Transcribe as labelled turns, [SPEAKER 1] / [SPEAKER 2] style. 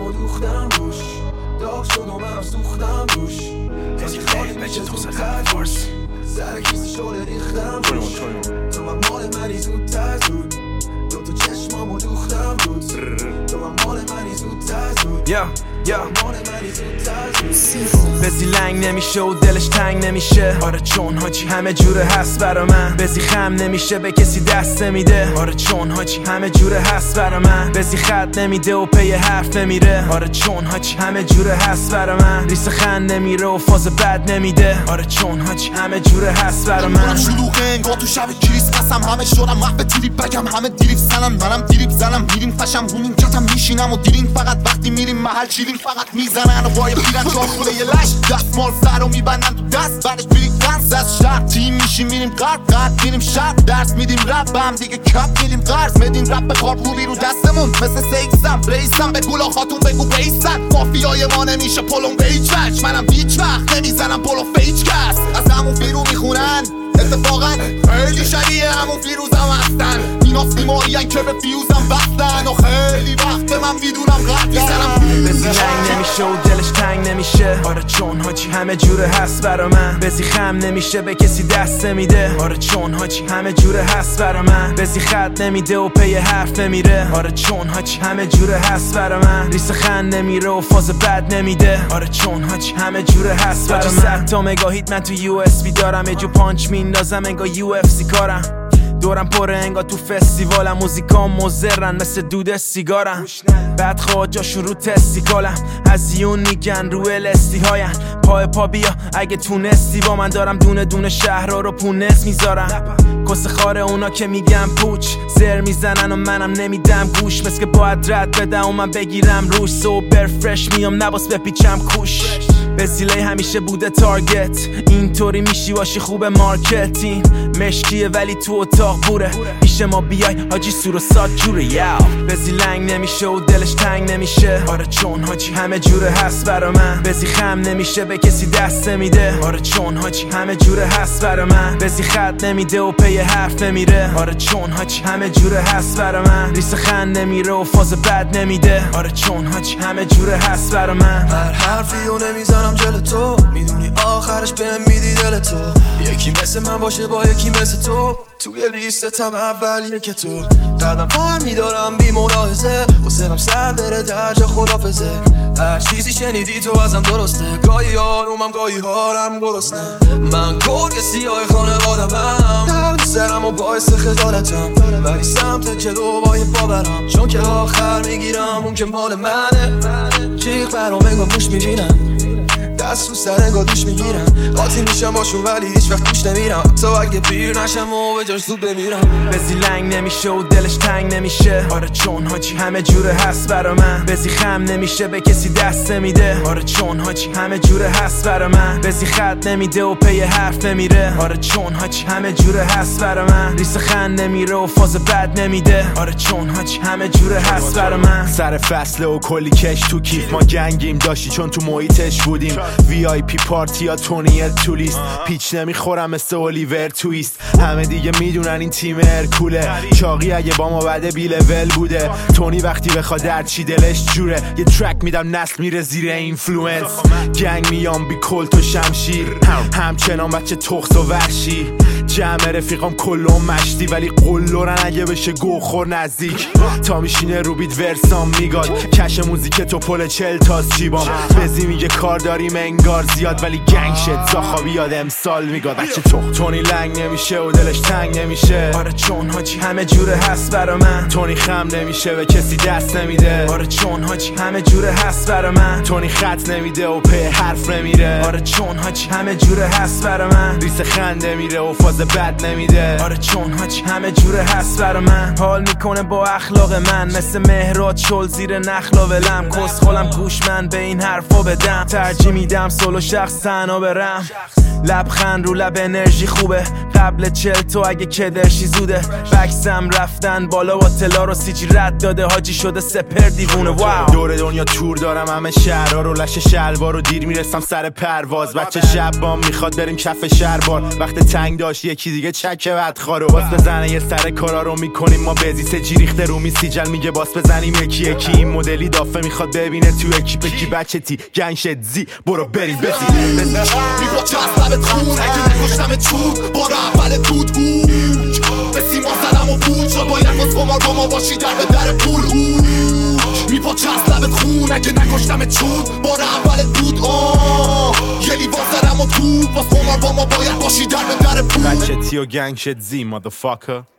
[SPEAKER 1] چشمامو دوختم روش داغ شد و منم سوختم روش کسی خالی میشه تو فارسی سر کیسی شده ریختم روش تو من مال منی زودتر زود تو چشمامو دوختم روز تو من مال منی زودتر زود بزی لنگ نمیشه و دلش تنگ نمیشه آره چون هاچی همه جوره هست برا من بزی خم نمیشه به کسی دست نمیده آره چون هاچی همه جوره هست برا من بزی خط نمیده و پی حرف نمیره آره چون هاچی همه جوره هست برا من ریس خند نمیره و فاز بد نمیده آره چون هاچی همه جوره هست برا من
[SPEAKER 2] شلوغه انگار تو شب کریسمسم همه شدم محو تریپ بگم همه دیریب زنم منم دیریب زنم میریم فشم رو نیمکتم میشینم و دیرین فقط وقتی میریم محل چیرین فقط میزنن و بای پیرن چار خوله یه لش دستمال سر رو میبندن تو دست بعدش میریم دنس از شهر تیم میشیم میریم قرد میریم شهر درس میدیم رپ به هم دیگه کپ میدیم قرض میدیم رپ به کارپولی رو دستمون مثل سیکسم ریسم به گولا خاتون بگو بیسن مافیای ما نمیشه پلون بیچ منم هیچ وقت نمیزنم پلو فیچ کس از همون فیرو میخونن اتفاقا خیلی شبیه همون فیروزم هستن ایناس بیمارین که به فیوزم بستن و خیلی وقت من میدونم غلط میزنم
[SPEAKER 1] بزی لنگ نمیشه و دلش تنگ نمیشه آره چون هاچی همه جوره هست برا من بزی خم نمیشه به کسی دست نمیده آره چون هاچی همه جوره هست برا من بزی خط نمیده و پی حرف نمیره آره چون هاچی همه جوره هست برا من ریس خند نمیره و فاز بد نمیده آره چون هاچی همه جوره هست برا من 100 تا مگاهیت من تو یو اس بی دارم یه جو پانچ میندازم انگار یو اف سی کارم دورم پره انگار تو فستیوالم موزیکام مزرن مثل دود سیگارم بعد خواجاشون رو تستیکالم از یون میگن رو الستی هاین پا بیا اگه تونستی با من دارم دونه دونه شهرها رو پونس میذارم کس خاره اونا که میگم پوچ زر میزنن و منم نمیدم گوش مثل که باید رد بدم و من بگیرم روش سوبر فرش میام نباس بپیچم کوش بزیله همیشه بوده تارگت اینطوری میشی باشی خوب مارکتین مشکیه ولی تو اتاق بوره پیش ما بیای حاجی سور و ساد جوره یاو بزی لنگ نمیشه و دلش تنگ نمیشه آره چون حاجی همه جوره هست برا من بزی خم نمیشه به کسی دست نمیده آره چون حاجی همه جوره هست برا من بزی خط نمیده و پی حرف نمیره آره چون حاجی همه جوره هست برا من ریس خند نمیره و فاز بد نمیده آره چون حاجی همه جوره هست برا من
[SPEAKER 3] هر حرفی و نمیزنم جل تو میدونی آخرش بهم میدی دل تو یکی مثل من باشه با یکی مثل تو توی لیستم اولیه که تو قدم پر میدارم بی ملاحظه حسنم سر بره درجا خدافزه هر چیزی شنیدی تو ازم درسته گاهی آرومم گاهی حالم گرسنه من گرگ سیاه خانوادمم سرم و باعث خجالتم ولی سمت جلو با یه پا برم چون که آخر میگیرم اون که مال منه جیغ برام انگار موش میبینم دست رو سر انگار دوش میگیرم قاطی میشم باشون ولی هیچ وقت توش نمیرم تا اگه پیر نشم و به جاش زود بمیرم
[SPEAKER 1] بزی لنگ نمیشه و دلش تنگ نمیشه آره چون هاچی همه جوره هست برا من بزی خم نمیشه به کسی دست نمیده آره چون هاچی همه جوره هست برا من بزی خط نمیده و پی حرف نمیره آره چون هاچی همه جوره هست برا من ریس خند نمیره و فاز بد نمیده آره چون هاچی همه جوره هست برا من
[SPEAKER 4] سر فصله و کلی کش تو کیف ما گنگیم داشتی چون تو محیطش بودیم VIP پارتی یا تونی تولیست پیچ نمیخورم مثل اولیور تویست همه دیگه میدونن این تیم ارکوله چاقی اگه با ما بعد بی لول بوده تونی وقتی بخواد در چی دلش جوره یه ترک میدم نسل میره زیر اینفلوئنس گنگ میام بی کلت و شمشیر همچنان بچه تخت و وحشی جمع رفیقام کلون مشتی ولی قلورن اگه بشه گوخور نزدیک تا میشینه رو بیت ورسام میگاد کش موزیک تو پل 40 تاز چیبام بزی میگه کار داریم انگار زیاد ولی گنگ شد زاخابی یاد امسال میگاد بچه تونی لنگ نمیشه و دلش تنگ نمیشه
[SPEAKER 1] آره چون هاچی همه جوره هست برا من
[SPEAKER 4] تونی خم نمیشه به کسی دست نمیده
[SPEAKER 1] آره چون هاچی همه جوره هست برا من
[SPEAKER 4] تونی خط نمیده و په حرف نمیره
[SPEAKER 1] آره چون هاچی همه جوره هست برا من
[SPEAKER 4] ریس خنده میره و فاز بد نمیده
[SPEAKER 1] آره چون هاچی همه جوره هست برا من حال میکنه با اخلاق من مثل مهراد شل زیر نخلا ولم کس خالم گوش من به این حرفا بدم ترجیح میدم سولو شخص تنها برم لبخند رو لب انرژی خوبه قبل 40 تو اگه کدرشی زوده بکسم رفتن بالا با تلا رو سیجی رد داده حاجی شده سپر دیوونه واو
[SPEAKER 4] دور دنیا تور دارم همه شهرها رو لش شلوار رو دیر میرسم سر پرواز بچه شب بام میخواد بریم کف شهر بار وقت تنگ داشت یکی دیگه چک بدخوارو باس بزنه یه سر کارا رو میکنیم ما بزیس جی ریخته رو میسیجل میگه باس بزنیم یکی یکی این مدلی دافه میخواد ببینه تو اکیپکی بچه تی گنگ شد زی برو بریم بزی
[SPEAKER 2] میبا جذبت خون اگه نکشتم چون بار اول دود به سیما زدم و بود شد باید باز قمار با ما باشی در به در پول میبا جذبت خون اگه نکشتم چون بار اول دود یه لیوان زدم و تو باز قمار با ما باید باشی در به در پول
[SPEAKER 4] بچه تی و گنگ شد زی motherfucker